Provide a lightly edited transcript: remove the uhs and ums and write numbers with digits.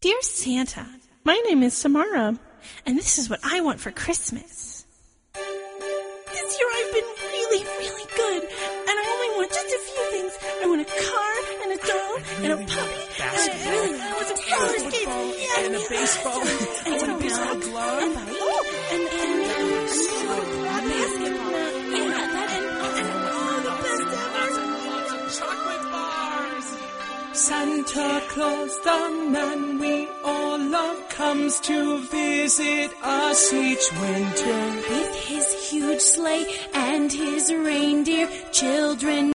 Dear Santa, my name is Samara, and this is what I want for Christmas. This year I've been really, really good, and I only want just a few things. I want a car, and a doll, and a puppy, and I want some roller skates, and a baseball, and a baseball glove, and basketball, and all the best ever. Chocolate bars. Santa Claus, the man we all love, comes to visit us each winter. With his huge sleigh and his reindeer, children